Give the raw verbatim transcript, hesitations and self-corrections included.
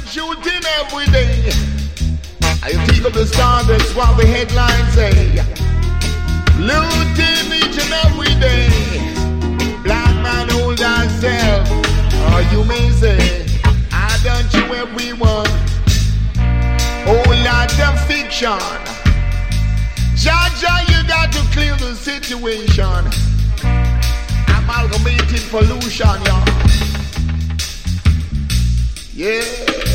shooting every day. I think of the stars, that's what the headlines say. Looting each and every day. Black man hold ourselves. Or you may say, I don't you everyone. Whole lot of fiction. Jaja, you got to clear the situation. Amalgamated pollution, y'all. Yeah.